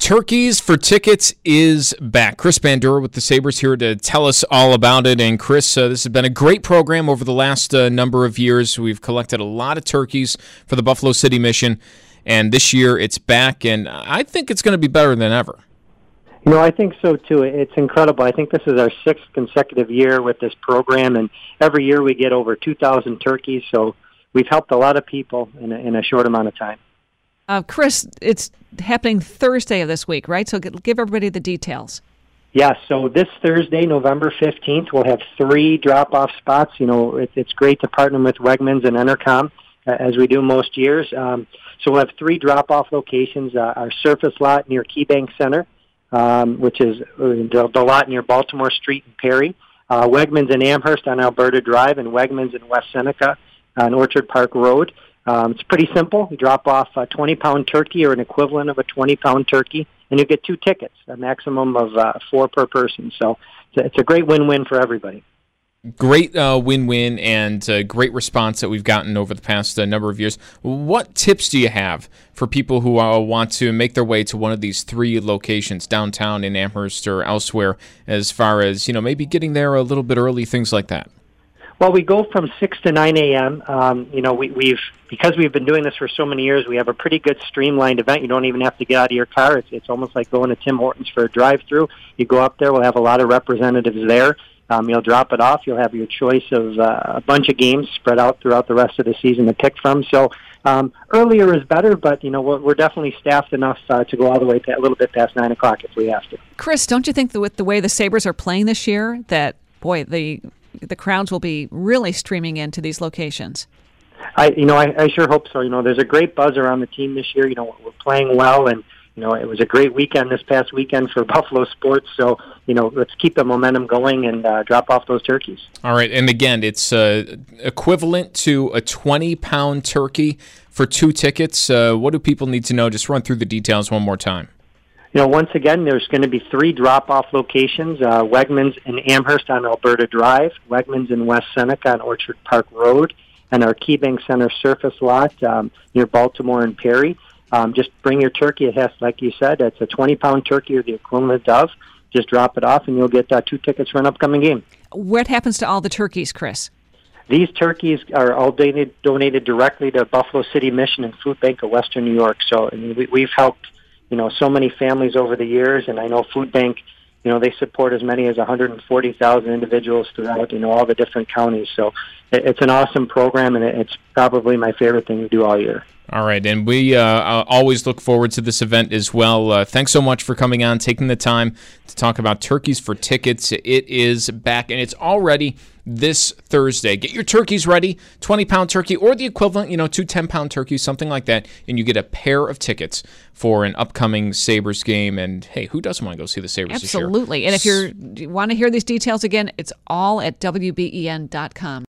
Turkeys for Tickets is back. Chris Bandura with the Sabres here to tell us all about it. And Chris, this has been a great program over the last number of years. We've collected a lot of turkeys for the Buffalo City Mission, and this year it's back, and I think it's going to be better than ever. You know, I think so, too. It's incredible. I think this is our 6th consecutive year with this program, and every year we get over 2,000 turkeys, so we've helped a lot of people in a short amount of time. Chris, it's happening Thursday of this week, right? So give everybody the details. Yeah, so this Thursday, November 15th, we'll have 3 drop-off spots. You know, it's great to partner with Wegmans and Entercom, as we do most years. So we'll have 3 drop-off locations. Our surface lot near KeyBank Center, which is the lot near Baltimore Street and Perry. Wegmans in Amherst on Alberta Drive, and Wegmans in West Seneca on Orchard Park Road. It's pretty simple. You drop off a 20-pound turkey or an equivalent of a 20-pound turkey, and you get 2 tickets, a maximum of 4 per person. So it's a great win-win for everybody. Great win-win and great response that we've gotten over the past number of years. What tips do you have for people who want to make their way to one of these 3 locations, downtown in Amherst or elsewhere, as far as, maybe getting there a little bit early, things like that? Well, we go from 6 to 9 a.m. Because we've been doing this for so many years, we have a pretty good streamlined event. You don't even have to get out of your car. It's almost like going to Tim Hortons for a drive-through. You go up there. We'll have a lot of representatives there. You'll drop it off. You'll have your choice of a bunch of games spread out throughout the rest of the season to pick from. So earlier is better, but we're definitely staffed enough to go all the way a little bit past 9 o'clock if we have to. Chris, don't you think that with the way the Sabres are playing this year, that the crowds will be really streaming into these locations? I sure hope so. There's a great buzz around the team this year. We're playing well, and it was a great weekend this past weekend for Buffalo sports. So let's keep the momentum going and drop off those turkeys. All right, and again, it's equivalent to a 20-pound turkey for 2 tickets. What do people need to know? Just run through the details one more time. Once again, there's going to be 3 drop-off locations, Wegmans in Amherst on Alberta Drive, Wegmans in West Seneca on Orchard Park Road, and our KeyBank Center surface lot near Baltimore and Perry. Just bring your turkey. It has, like you said, it's a 20-pound turkey or the equivalent of. Just drop it off, and you'll get 2 tickets for an upcoming game. What happens to all the turkeys, Chris? These turkeys are all donated directly to Buffalo City Mission and Food Bank of Western New York. So we've helped so many families over the years, and I know Food Bank, they support as many as 140,000 individuals throughout, all the different counties. So it's an awesome program, and it's probably my favorite thing to do all year. All right, and we always look forward to this event as well. Thanks so much for coming on, taking the time to talk about Turkeys for Tickets. It is back, and it's already this Thursday. Get your turkeys ready, 20-pound turkey or the equivalent, 2 10-pound turkeys, something like that, and you get a pair of tickets for an upcoming Sabres game. And, hey, who doesn't want to go see the Sabres this year? Absolutely. And if you want to hear these details again, it's all at WBEN.com.